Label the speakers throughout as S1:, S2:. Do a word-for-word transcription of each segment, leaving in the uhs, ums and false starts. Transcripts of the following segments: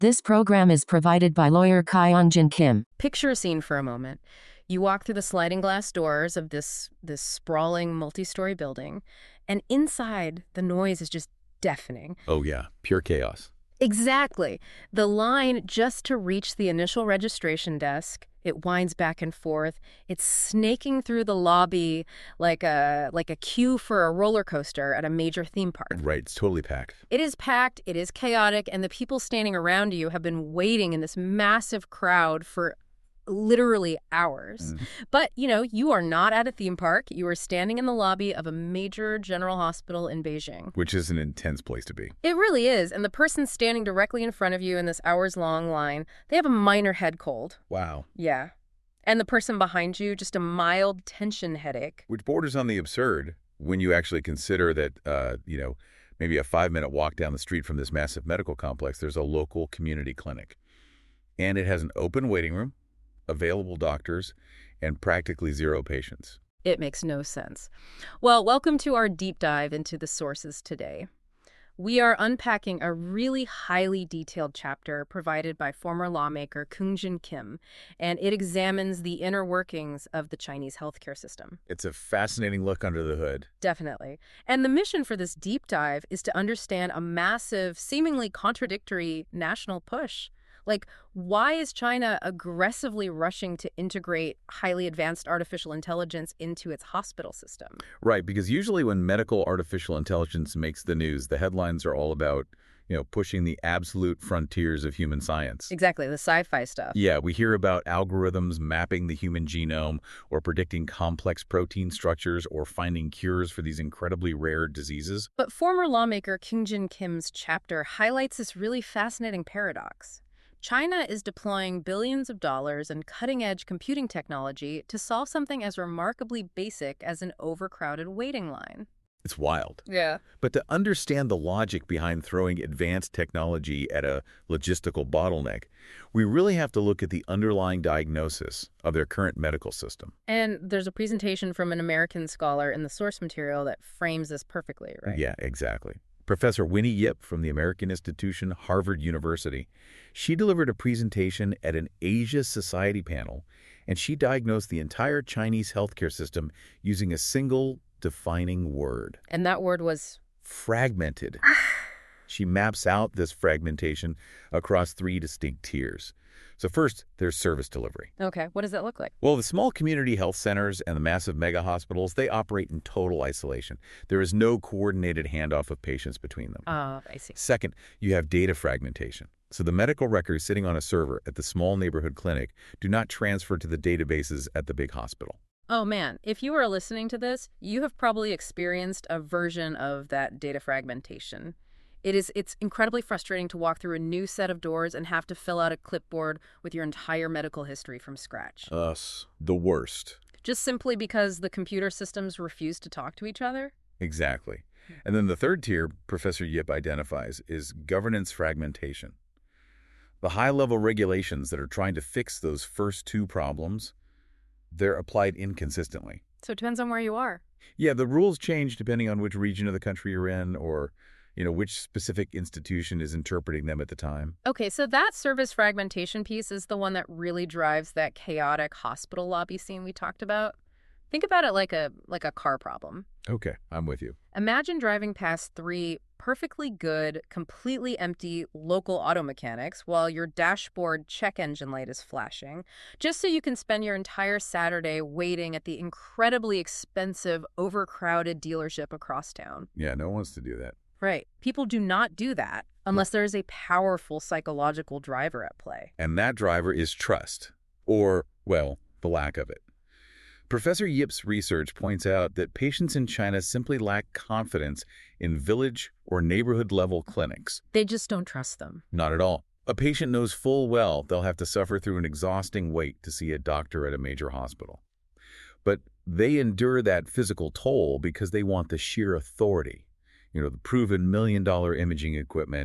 S1: This program is provided by lawyer Kyung-Jin Kim.
S2: Picture a scene for a moment. You walk through the sliding glass doors of this, this sprawling multi-story building, and inside, the noise is just deafening.
S3: Oh yeah, pure chaos.
S2: Exactly. The line just to reach the initial registration desk, it winds back and forth. It's snaking through the lobby like a like a queue for a roller coaster at a major theme park.
S3: Right, it's totally packed.
S2: It is packed, it is chaotic, and the people standing around you have been waiting in this massive crowd for literally hours.
S3: Mm.
S2: But, you know, you are not at a theme park. You are standing in the lobby of a major general hospital in Beijing.
S3: Which is an intense place to be.
S2: It really is. And the person standing directly in front of you in this hours-long line, they have a minor head cold.
S3: Wow.
S2: Yeah. And the person behind you, just a mild tension headache.
S3: Which borders on the absurd when you actually consider that, uh, you know, maybe a five-minute walk down the street from this massive medical complex, there's a local community clinic. And it has an open waiting room, available doctors, and practically zero patients.
S2: It makes no sense. Well, welcome to our deep dive into the sources today. We are unpacking a really highly detailed chapter provided by former lawmaker Kyung-Jin Kim, and it examines the inner workings of the Chinese healthcare system.
S3: It's a fascinating look under the hood.
S2: Definitely. And the mission for this deep dive is to understand a massive, seemingly contradictory national push. Like, why is China aggressively rushing to integrate highly advanced artificial intelligence into its hospital system?
S3: Right, because usually when medical artificial intelligence makes the news, the headlines are all about, you know, pushing the absolute frontiers of human science.
S2: Exactly, the sci-fi stuff.
S3: Yeah, we hear about algorithms mapping the human genome or predicting complex protein structures or finding cures for these incredibly rare diseases.
S2: But former lawmaker Kyung-Jin Kim's chapter highlights this really fascinating paradox. China is deploying billions of dollars in cutting-edge computing technology to solve something as remarkably basic as an overcrowded waiting line.
S3: It's wild.
S2: Yeah.
S3: But to understand the logic behind throwing advanced technology at a logistical bottleneck, we really have to look at the underlying diagnosis of their current medical system.
S2: And there's a presentation from an American scholar in the source material that frames this perfectly, right?
S3: Yeah, exactly. Professor Winnie Yip from the American Institution, Harvard University. She delivered a presentation at an Asia Society panel, and she diagnosed the entire Chinese healthcare system using a single defining word.
S2: And that word was?
S3: Fragmented. She maps out this fragmentation across three distinct tiers. So first, there's service delivery.
S2: Okay, what does that look like?
S3: Well, the small community health centers and the massive mega hospitals, they operate in total isolation. There is no coordinated handoff of patients between them.
S2: Oh, uh, I see.
S3: Second, you have data fragmentation. So the medical records sitting on a server at the small neighborhood clinic do not transfer to the databases at the big hospital.
S2: Oh man, if you are listening to this, you have probably experienced a version of that data fragmentation. It is, it's incredibly frustrating to walk through a new set of doors and have to fill out a clipboard with your entire medical history from scratch.
S3: Us, the worst.
S2: Just simply because the computer systems refuse to talk to each other?
S3: Exactly. And then the third tier Professor Yip identifies is governance fragmentation. The high-level regulations that are trying to fix those first two problems, they're applied inconsistently.
S2: So it depends on where you are.
S3: Yeah, the rules change depending on which region of the country you're in or you know, which specific institution is interpreting them at the time.
S2: Okay, so that service fragmentation piece is the one that really drives that chaotic hospital lobby scene we talked about. Think about it like a like a car problem.
S3: Okay, I'm with you.
S2: Imagine driving past three perfectly good, completely empty local auto mechanics while your dashboard check engine light is flashing, just so you can spend your entire Saturday waiting at the incredibly expensive, overcrowded dealership across town.
S3: Yeah, no one wants to do that.
S2: Right. People do not do that unless there is a powerful psychological driver at play.
S3: And that driver is trust, or, well, the lack of it. Professor Yip's research points out that patients in China simply lack confidence in village or neighborhood-level clinics.
S2: They just don't trust them.
S3: Not at all. A patient knows full well they'll have to suffer through an exhausting wait to see a doctor at a major hospital. But they endure that physical toll because they want the sheer authority, you know, the proven million-dollar imaging equipment,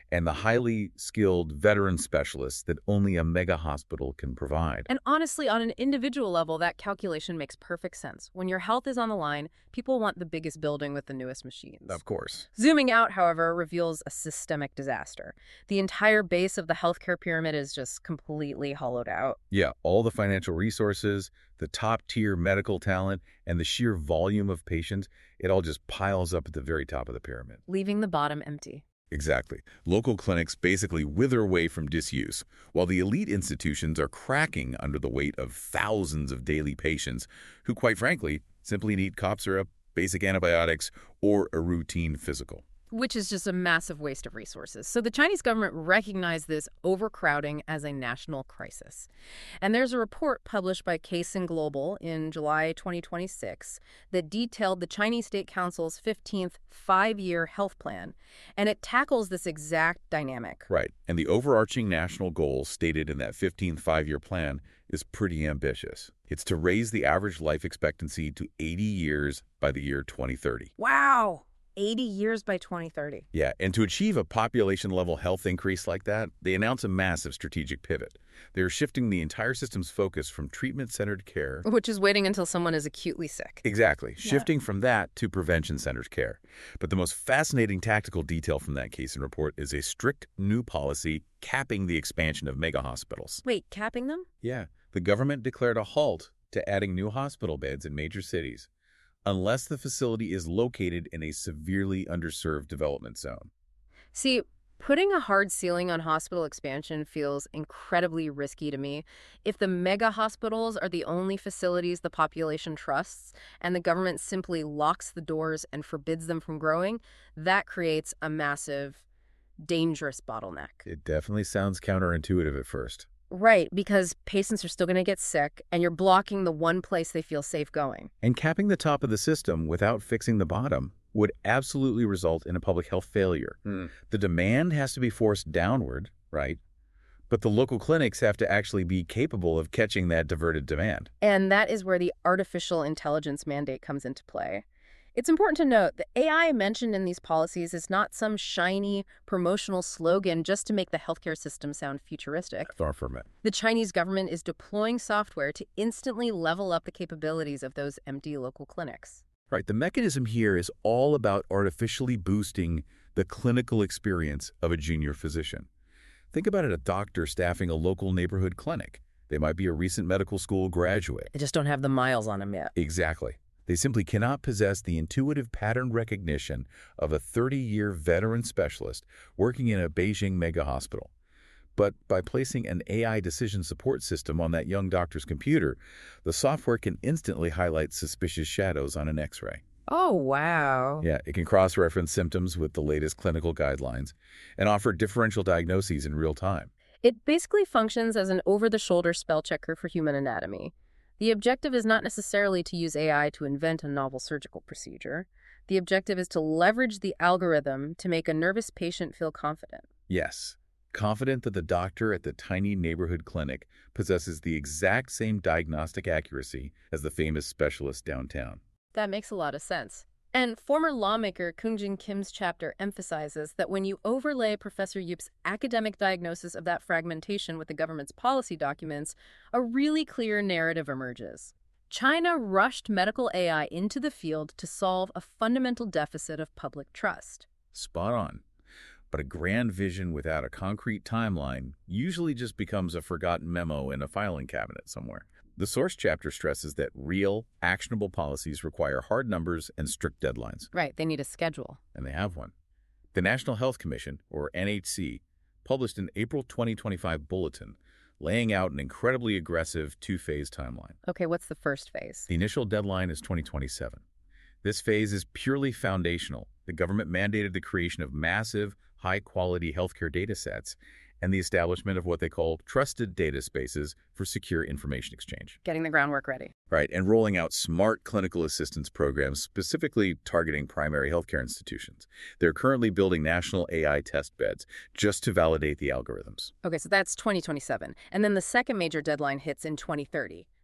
S3: and the highly skilled veteran specialists that only a mega hospital can provide.
S2: And honestly, on an individual level, that calculation makes perfect sense. When your health is on the line, people want the biggest building with the newest machines.
S3: Of course.
S2: Zooming out, however, reveals a systemic disaster. The entire base of the healthcare pyramid is just completely hollowed out.
S3: Yeah, all the financial resources, the top-tier medical talent, and the sheer volume of patients, it all just piles up at the very top of the pyramid.
S2: Leaving the bottom empty.
S3: Exactly. Local clinics basically wither away from disuse, while the elite institutions are cracking under the weight of thousands of daily patients who, quite frankly, simply need cough syrup, basic antibiotics, or a routine physical.
S2: Which is just a massive waste of resources. So the Chinese government recognized this overcrowding as a national crisis. And there's a report published by Caisson Global in July twenty twenty-six that detailed the Chinese State Council's fifteenth five-year health plan, and it tackles this exact dynamic.
S3: Right, and the overarching national goal stated in that fifteenth five-year plan is pretty ambitious. It's to raise the average life expectancy to eighty years by the year twenty thirty.
S2: Wow! eighty years by twenty thirty.
S3: Yeah, and to achieve a population-level health increase like that, they announce a massive strategic pivot. They're shifting the entire system's focus from treatment-centered care...
S2: Which is waiting until someone is acutely sick.
S3: Exactly.
S2: Yeah.
S3: Shifting from that to prevention-centered care. But the most fascinating tactical detail from that Caisson report is a strict new policy capping the expansion of mega hospitals.
S2: Wait, capping them?
S3: Yeah. The government declared a halt to adding new hospital beds in major cities, unless the facility is located in a severely underserved development zone.
S2: See, putting a hard ceiling on hospital expansion feels incredibly risky to me. If the mega hospitals are the only facilities the population trusts, and the government simply locks the doors and forbids them from growing, that creates a massive, dangerous bottleneck.
S3: It definitely sounds counterintuitive at first.
S2: Right, because patients are still going to get sick, and you're blocking the one place they feel safe going.
S3: And capping the top of the system without fixing the bottom would absolutely result in a public health failure. Mm. The demand has to be forced downward, right? But the local clinics have to actually be capable of catching that diverted demand.
S2: And that is where the artificial intelligence mandate comes into play. It's important to note that A I mentioned in these policies is not some shiny promotional slogan just to make the healthcare system sound futuristic.
S3: Far from it.
S2: The Chinese government is deploying software to instantly level up the capabilities of those empty local clinics.
S3: Right. The mechanism here is all about artificially boosting the clinical experience of a junior physician. Think about it, a doctor staffing a local neighborhood clinic. They might be a recent medical school graduate.
S2: They just don't have the miles on them yet.
S3: Exactly. They simply cannot possess the intuitive pattern recognition of a thirty-year veteran specialist working in a Beijing mega hospital. But by placing an A I decision support system on that young doctor's computer, the software can instantly highlight suspicious shadows on an X-ray.
S2: Oh, wow.
S3: Yeah, it can cross-reference symptoms with the latest clinical guidelines and offer differential diagnoses in real time.
S2: It basically functions as an over-the-shoulder spell checker for human anatomy. The objective is not necessarily to use A I to invent a novel surgical procedure. The objective is to leverage the algorithm to make a nervous patient feel confident.
S3: Yes, confident that the doctor at the tiny neighborhood clinic possesses the exact same diagnostic accuracy as the famous specialist downtown.
S2: That makes a lot of sense. And former lawmaker Kungjin Kim's chapter emphasizes that when you overlay Professor Youp's academic diagnosis of that fragmentation with the government's policy documents, a really clear narrative emerges. China rushed medical A I into the field to solve a fundamental deficit of public trust.
S3: Spot on. But a grand vision without a concrete timeline usually just becomes a forgotten memo in a filing cabinet somewhere. The source chapter stresses that real, actionable policies require hard numbers and strict deadlines.
S2: Right, they need a schedule.
S3: And they have one. The National Health Commission, or N H C, published an April twenty twenty-five bulletin laying out an incredibly aggressive two-phase timeline.
S2: Okay, what's the first phase?
S3: The initial deadline is twenty twenty-seven. This phase is purely foundational. The government mandated the creation of massive, high-quality healthcare data sets and the establishment of what they call trusted data spaces for secure information exchange.
S2: Getting the groundwork ready.
S3: Right, and rolling out smart clinical assistance programs specifically targeting primary healthcare institutions. They're currently building national A I test beds just to validate the algorithms.
S2: Okay, so that's twenty twenty-seven. And then the second major deadline hits in twenty thirty.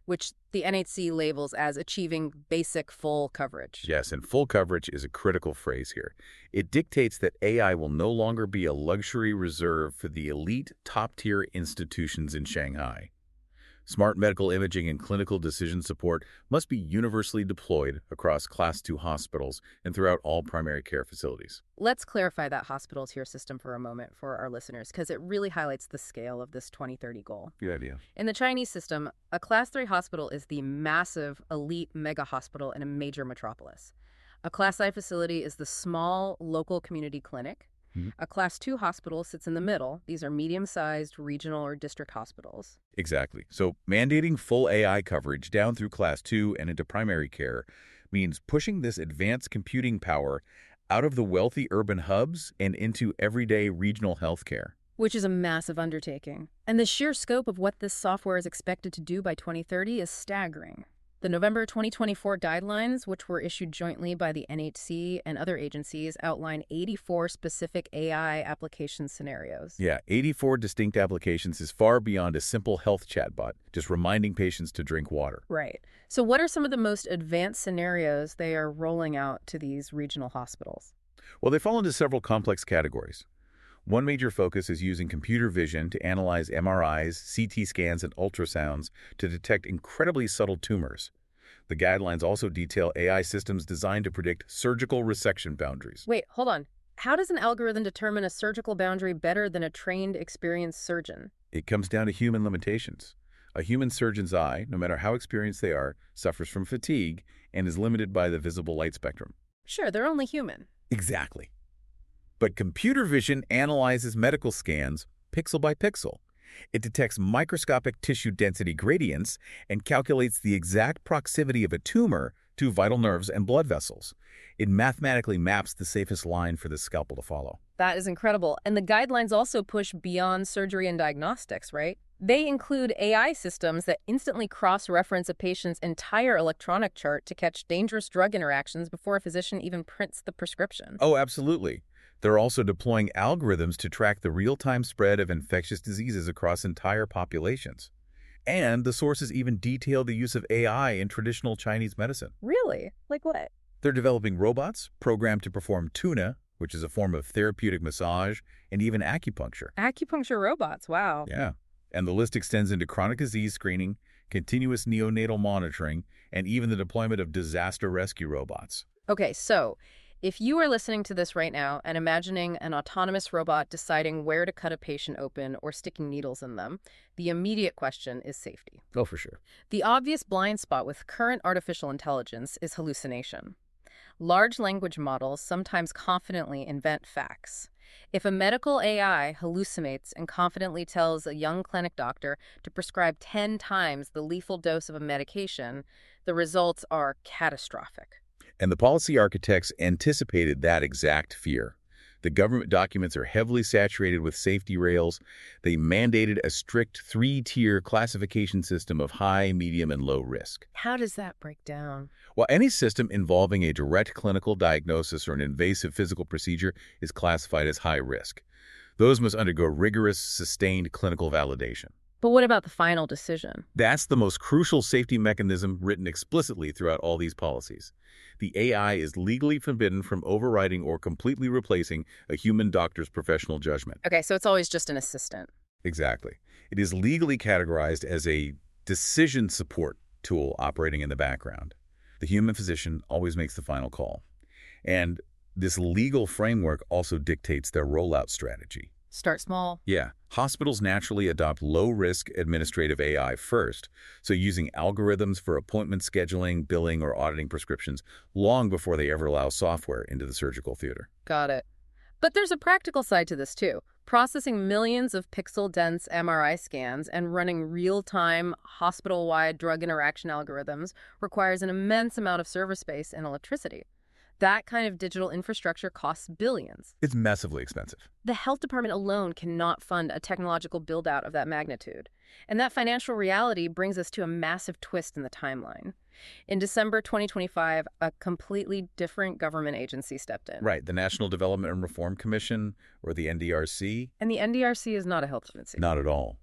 S2: which the N H C labels as achieving basic full coverage.
S3: Yes, and full coverage is a critical phrase here. It dictates that A I will no longer be a luxury reserved for the elite top-tier institutions in Shanghai. Smart medical imaging and clinical decision support must be universally deployed across Class two hospitals and throughout all primary care facilities.
S2: Let's clarify that hospital tier system for a moment for our listeners, because it really highlights the scale of this twenty thirty goal.
S3: Good idea.
S2: In the Chinese system, a Class three hospital is the massive, elite mega hospital in a major metropolis. A Class I facility is the small, local community clinic.
S3: Mm-hmm.
S2: A Class two hospital sits in the middle. These are medium-sized regional or district hospitals.
S3: Exactly. So mandating full A I coverage down through Class two and into primary care means pushing this advanced computing power out of the wealthy urban hubs and into everyday regional healthcare.
S2: Which is a massive undertaking. And the sheer scope of what this software is expected to do by twenty thirty is staggering. The November twenty twenty-four guidelines, which were issued jointly by the N H C and other agencies, outline eighty-four specific A I application scenarios.
S3: Yeah, eighty-four distinct applications is far beyond a simple health chatbot, just reminding patients to drink water.
S2: Right. So what are some of the most advanced scenarios they are rolling out to these regional hospitals?
S3: Well, they fall into several complex categories. One major focus is using computer vision to analyze M R Is, C T scans, and ultrasounds to detect incredibly subtle tumors. The guidelines also detail A I systems designed to predict surgical resection boundaries.
S2: Wait, hold on. How does an algorithm determine a surgical boundary better than a trained, experienced surgeon?
S3: It comes down to human limitations. A human surgeon's eye, no matter how experienced they are, suffers from fatigue and is limited by the visible light spectrum.
S2: Sure, they're only human.
S3: Exactly. But computer vision analyzes medical scans pixel by pixel. It detects microscopic tissue density gradients and calculates the exact proximity of a tumor to vital nerves and blood vessels. It mathematically maps the safest line for the scalpel to follow.
S2: That is incredible. And the guidelines also push beyond surgery and diagnostics, right? They include A I systems that instantly cross-reference a patient's entire electronic chart to catch dangerous drug interactions before a physician even prints the prescription.
S3: Oh, absolutely. They're also deploying algorithms to track the real-time spread of infectious diseases across entire populations. And the sources even detail the use of A I in traditional Chinese medicine.
S2: Really? Like what?
S3: They're developing robots programmed to perform tuna, which is a form of therapeutic massage, and even acupuncture.
S2: Acupuncture robots, wow.
S3: Yeah. And the list extends into chronic disease screening, continuous neonatal monitoring, and even the deployment of disaster rescue robots.
S2: Okay, so if you are listening to this right now and imagining an autonomous robot deciding where to cut a patient open or sticking needles in them, the immediate question is safety.
S3: Oh, for sure.
S2: The obvious blind spot with current artificial intelligence is hallucination. Large language models sometimes confidently invent facts. If a medical A I hallucinates and confidently tells a young clinic doctor to prescribe ten times the lethal dose of a medication, the results are catastrophic.
S3: And the policy architects anticipated that exact fear. The government documents are heavily saturated with safety rails. They mandated a strict three-tier classification system of high, medium, and low risk.
S2: How does that break down?
S3: While any system involving a direct clinical diagnosis or an invasive physical procedure is classified as high risk, those must undergo rigorous, sustained clinical validation.
S2: But what about the final decision?
S3: That's the most crucial safety mechanism written explicitly throughout all these policies. The A I is legally forbidden from overriding or completely replacing a human doctor's professional judgment.
S2: Okay, so it's always just an assistant.
S3: Exactly. It is legally categorized as a decision support tool operating in the background. The human physician always makes the final call. And this legal framework also dictates their rollout strategy.
S2: Start small.
S3: Yeah. Hospitals naturally adopt low-risk administrative A I first, so using algorithms for appointment scheduling, billing, or auditing prescriptions long before they ever allow software into the surgical theater.
S2: Got it. But there's a practical side to this, too. Processing millions of pixel-dense M R I scans and running real-time, hospital-wide drug interaction algorithms requires an immense amount of server space and electricity. That kind of digital infrastructure costs billions.
S3: It's massively expensive.
S2: The health department alone cannot fund a technological build-out of that magnitude. And that financial reality brings us to a massive twist in the timeline. In December twenty twenty-five, a completely different government agency stepped in.
S3: Right, the National Development and Reform Commission, or the N D R C.
S2: And the N D R C is not a health agency.
S3: Not at all.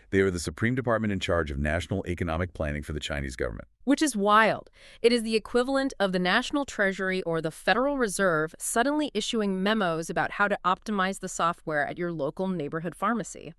S3: They are the supreme department in charge of national economic planning for the Chinese government.
S2: Which is wild. It is the equivalent of the National Treasury or the Federal Reserve suddenly issuing memos about how to optimize the software at your local neighborhood pharmacy.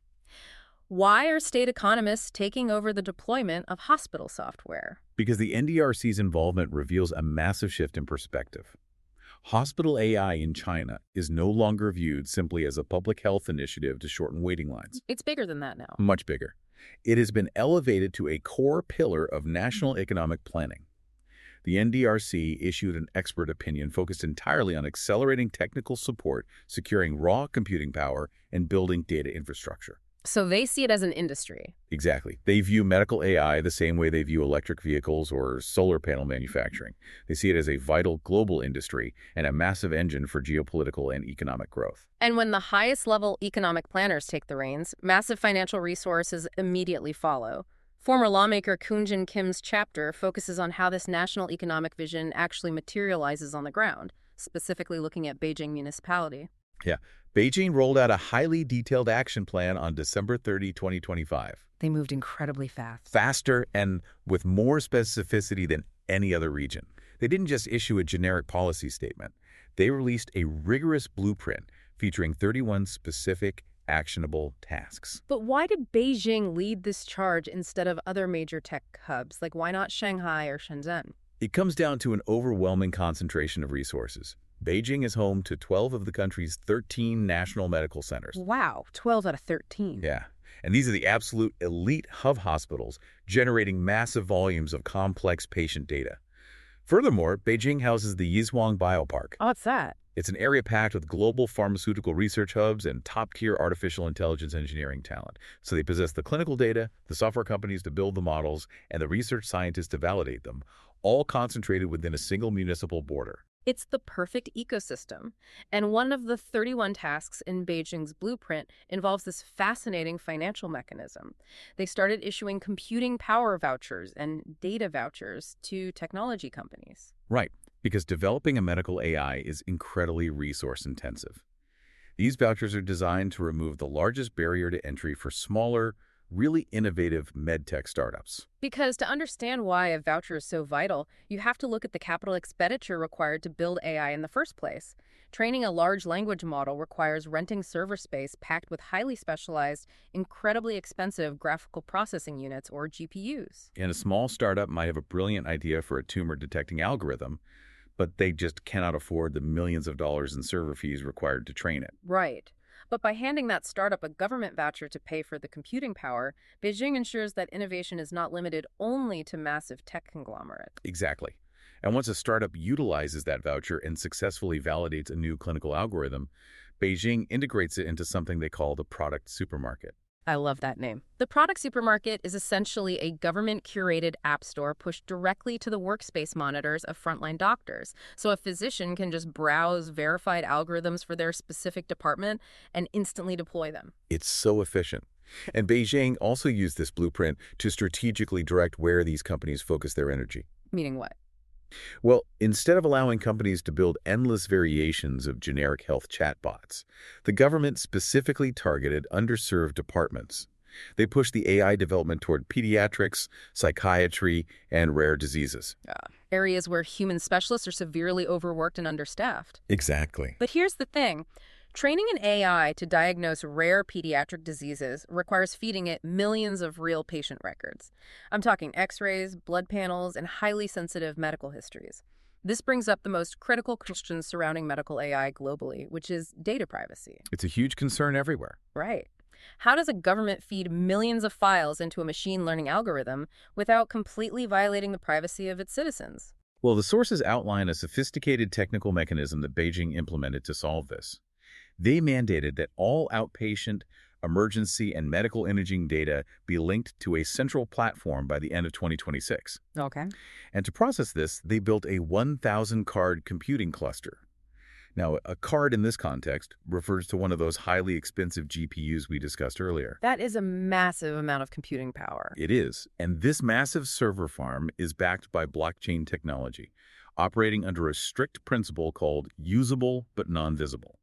S2: Why are state economists taking over the deployment of hospital software?
S3: Because the N D R C's involvement reveals a massive shift in perspective. Hospital A I in China is no longer viewed simply as a public health initiative to shorten waiting lines.
S2: It's bigger than that now.
S3: Much bigger. It has been elevated to a core pillar of national economic planning. The N D R C issued an expert opinion focused entirely on accelerating technical support, securing raw computing power, and building data infrastructure.
S2: So they see it as an industry.
S3: Exactly. They view medical A I the same way they view electric vehicles or solar panel manufacturing. They see it as a vital global industry and a massive engine for geopolitical and economic growth.
S2: And when the highest level economic planners take the reins, massive financial resources immediately follow. Former lawmaker Koonjin Kim's chapter focuses on how this national economic vision actually materializes on the ground, specifically looking at Beijing municipality.
S3: Yeah. Beijing rolled out a highly detailed action plan on December thirtieth, twenty twenty-five.
S2: They moved incredibly fast.
S3: Faster and with more specificity than any other region. They didn't just issue a generic policy statement. They released a rigorous blueprint featuring thirty-one specific, actionable tasks.
S2: But why did Beijing lead this charge instead of other major tech hubs? Like, why not Shanghai or Shenzhen?
S3: It comes down to an overwhelming concentration of resources. Beijing is home to twelve of the country's thirteen national medical centers.
S2: Wow, twelve out of thirteen.
S3: Yeah, and these are the absolute elite hub hospitals generating massive volumes of complex patient data. Furthermore, Beijing houses the Yizhuang Biopark.
S2: Oh, what's that?
S3: It's an area packed with global pharmaceutical research hubs and top-tier artificial intelligence engineering talent. So they possess the clinical data, the software companies to build the models, and the research scientists to validate them, all concentrated within a single municipal border.
S2: It's the perfect ecosystem. And one of the thirty-one tasks in Beijing's blueprint involves this fascinating financial mechanism. They started issuing computing power vouchers and data vouchers to technology companies.
S3: Right, because developing a medical A I is incredibly resource-intensive. These vouchers are designed to remove the largest barrier to entry for smaller, really innovative medtech startups.
S2: Because to understand why a voucher is so vital, you have to look at the capital expenditure required to build A I in the first place. Training a large language model requires renting server space packed with highly specialized, incredibly expensive graphical processing units, or G P Us.
S3: And a small startup might have a brilliant idea for a tumor-detecting algorithm, but they just cannot afford the millions of dollars in server fees required to train it.
S2: Right. But by handing that startup a government voucher to pay for the computing power, Beijing ensures that innovation is not limited only to massive tech conglomerates.
S3: Exactly. And once a startup utilizes that voucher and successfully validates a new clinical algorithm, Beijing integrates it into something they call the product supermarket.
S2: I love that name. The product supermarket is essentially a government-curated app store pushed directly to the workspace monitors of frontline doctors. So a physician can just browse verified algorithms for their specific department and instantly deploy them.
S3: It's so efficient. And Beijing also used this blueprint to strategically direct where these companies focus their energy.
S2: Meaning what?
S3: Well, instead of allowing companies to build endless variations of generic health chatbots, the government specifically targeted underserved departments. They pushed the A I development toward pediatrics, psychiatry, and rare diseases.
S2: Uh, areas where human specialists are severely overworked and understaffed.
S3: Exactly.
S2: But here's the thing. Training an A I to diagnose rare pediatric diseases requires feeding it millions of real patient records. I'm talking x-rays, blood panels, and highly sensitive medical histories. This brings up the most critical questions surrounding medical A I globally, which is data privacy.
S3: It's a huge concern everywhere.
S2: Right. How does a government feed millions of files into a machine learning algorithm without completely violating the privacy of its citizens?
S3: Well, the sources outline a sophisticated technical mechanism that Beijing implemented to solve this. They mandated that all outpatient, emergency, and medical imaging data be linked to a central platform by the end of twenty twenty-six.
S2: Okay.
S3: And to process this, they built a one thousand card computing cluster. Now, a card in this context refers to one of those highly expensive G P Us we discussed earlier.
S2: That is a massive amount of computing power.
S3: It is. And this massive server farm is backed by blockchain technology, operating under a strict principle called usable but non-visible.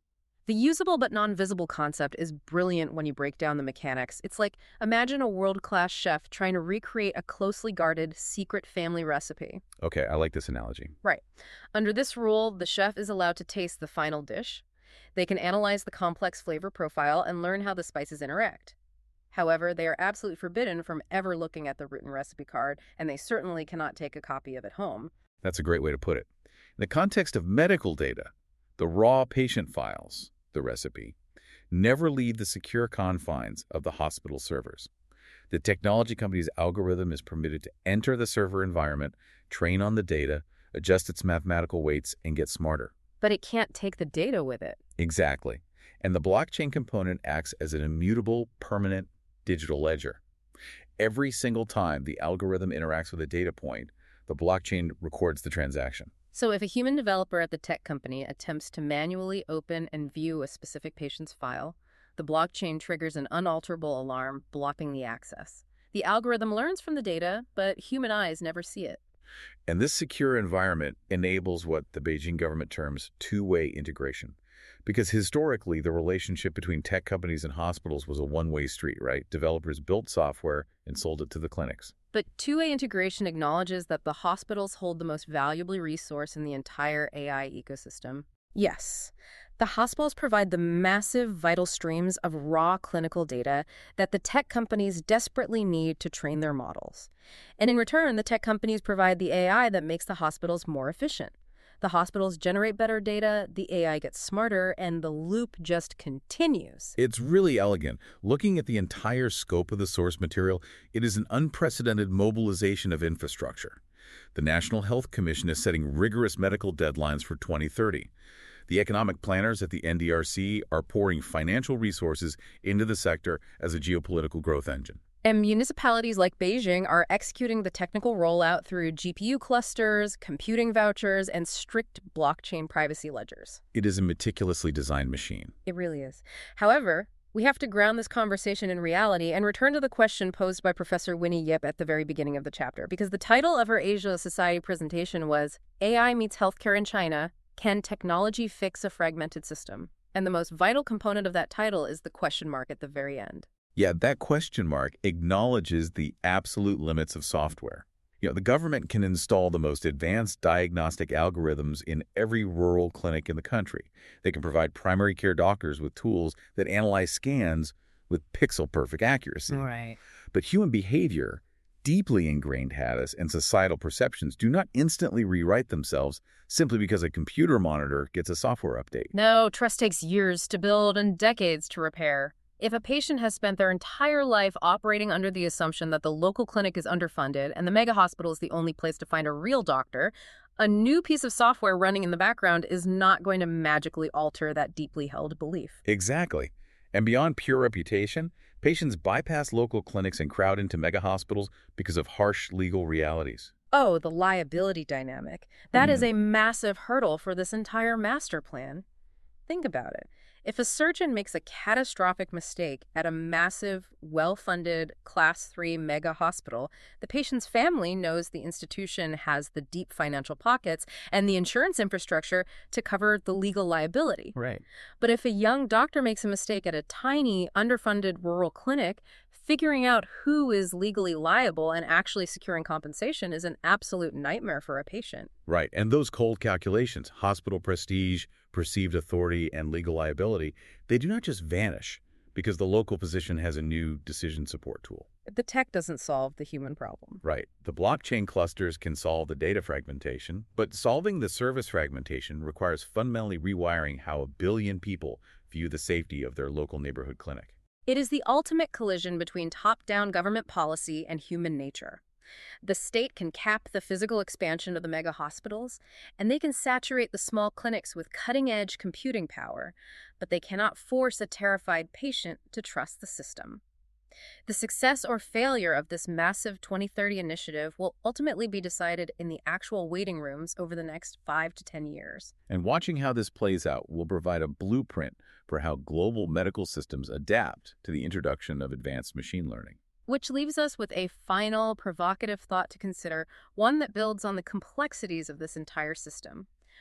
S2: The usable but non-visible concept is brilliant when you break down the mechanics. It's like, imagine a world-class chef trying to recreate a closely guarded, secret family recipe.
S3: Okay, I like this analogy.
S2: Right. Under this rule, the chef is allowed to taste the final dish. They can analyze the complex flavor profile and learn how the spices interact. However, they are absolutely forbidden from ever looking at the written recipe card, and they certainly cannot take a copy of it home.
S3: That's a great way to put it. In the context of medical data, the raw patient files, the recipe, never leave the secure confines of the hospital servers. The technology company's algorithm is permitted to enter the server environment, train on the data, adjust its mathematical weights, and get smarter.
S2: But it can't take the data with it.
S3: Exactly. And the blockchain component acts as an immutable, permanent digital ledger. Every single time the algorithm interacts with a data point, the blockchain records the transaction.
S2: So if a human developer at the tech company attempts to manually open and view a specific patient's file, the blockchain triggers an unalterable alarm blocking the access. The algorithm learns from the data, but human eyes never see it.
S3: And this secure environment enables what the Beijing government terms two-way integration. Because historically, the relationship between tech companies and hospitals was a one-way street, right? Developers built software and sold it to the clinics.
S2: But two-way integration acknowledges that the hospitals hold the most valuable resource in the entire A I ecosystem. Yes, the hospitals provide the massive vital streams of raw clinical data that the tech companies desperately need to train their models. And in return, the tech companies provide the A I that makes the hospitals more efficient. The hospitals generate better data, the A I gets smarter, and the loop just continues.
S3: It's really elegant. Looking at the entire scope of the source material, it is an unprecedented mobilization of infrastructure. The National Health Commission is setting rigorous medical deadlines for twenty thirty. The economic planners at the N D R C are pouring financial resources into the sector as a geopolitical growth engine.
S2: And municipalities like Beijing are executing the technical rollout through G P U clusters, computing vouchers, and strict blockchain privacy ledgers.
S3: It is a meticulously designed machine.
S2: It really is. However, we have to ground this conversation in reality and return to the question posed by Professor Winnie Yip at the very beginning of the chapter, because the title of her Asia Society presentation was A I Meets Healthcare in China, Can Technology Fix a Fragmented System? And the most vital component of that title is the question mark at the very end.
S3: Yeah, that question mark acknowledges the absolute limits of software. You know, the government can install the most advanced diagnostic algorithms in every rural clinic in the country. They can provide primary care doctors with tools that analyze scans with pixel-perfect accuracy.
S2: Right.
S3: But human behavior, deeply ingrained habits, and societal perceptions do not instantly rewrite themselves simply because a computer monitor gets a software update.
S2: No, trust takes years to build and decades to repair. If a patient has spent their entire life operating under the assumption that the local clinic is underfunded and the mega hospital is the only place to find a real doctor, a new piece of software running in the background is not going to magically alter that deeply held belief.
S3: Exactly. And beyond pure reputation, patients bypass local clinics and crowd into mega hospitals because of harsh legal realities.
S2: Oh, the liability dynamic. That
S3: Mm.
S2: is a massive hurdle for this entire master plan. Think about it. If a surgeon makes a catastrophic mistake at a massive, well-funded, class three mega hospital, the patient's family knows the institution has the deep financial pockets and the insurance infrastructure to cover the legal liability.
S3: Right.
S2: But if a young doctor makes a mistake at a tiny, underfunded rural clinic, figuring out who is legally liable and actually securing compensation is an absolute nightmare for a patient.
S3: Right. And those cold calculations, hospital prestige, perceived authority, and legal liability, they do not just vanish because the local physician has a new decision support tool.
S2: The tech doesn't solve the human problem.
S3: Right. The blockchain clusters can solve the data fragmentation, but solving the service fragmentation requires fundamentally rewiring how a billion people view the safety of their local neighborhood clinic.
S2: It is the ultimate collision between top-down government policy and human nature. The state can cap the physical expansion of the mega hospitals, and they can saturate the small clinics with cutting-edge computing power, but they cannot force a terrified patient to trust the system. The success or failure of this massive twenty thirty initiative will ultimately be decided in the actual waiting rooms over the next five to ten years.
S3: And watching how this plays out will provide a blueprint for how global medical systems adapt to the introduction of advanced machine learning.
S2: Which leaves us with a final, provocative thought to consider, one that builds on the complexities of this entire system.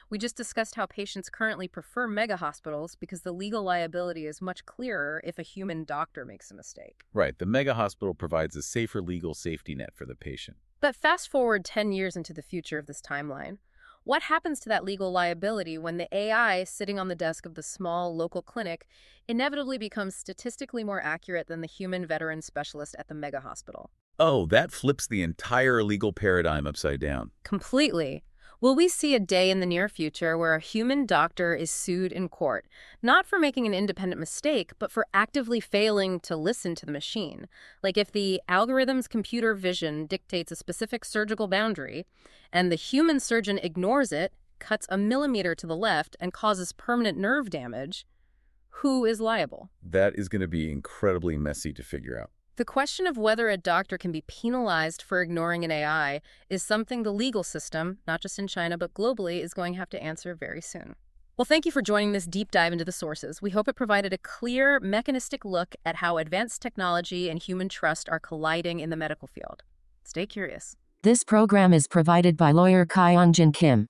S2: We just discussed how patients currently prefer mega hospitals because the legal liability is much clearer if a human doctor makes a mistake.
S3: Right, the mega hospital provides a safer legal safety net for the patient.
S2: But fast forward ten years into the future of this timeline. What happens to that legal liability when the A I sitting on the desk of the small local clinic inevitably becomes statistically more accurate than the human veteran specialist at the mega hospital?
S3: Oh, that flips the entire legal paradigm upside down.
S2: Completely. Will we see a day in the near future where a human doctor is sued in court, not for making an independent mistake, but for actively failing to listen to the machine? Like if the algorithm's computer vision dictates a specific surgical boundary, and the human surgeon ignores it, cuts a millimeter to the left, and causes permanent nerve damage, who is liable?
S3: That is going to be incredibly messy to figure out.
S2: The question of whether a doctor can be penalized for ignoring an A I is something the legal system, not just in China but globally, is going to have to answer very soon. Well, thank you for joining this deep dive into the sources. We hope it provided a clear, mechanistic look at how advanced technology and human trust are colliding in the medical field. Stay curious.
S1: This program is provided by lawyer Kai-Jin Kim.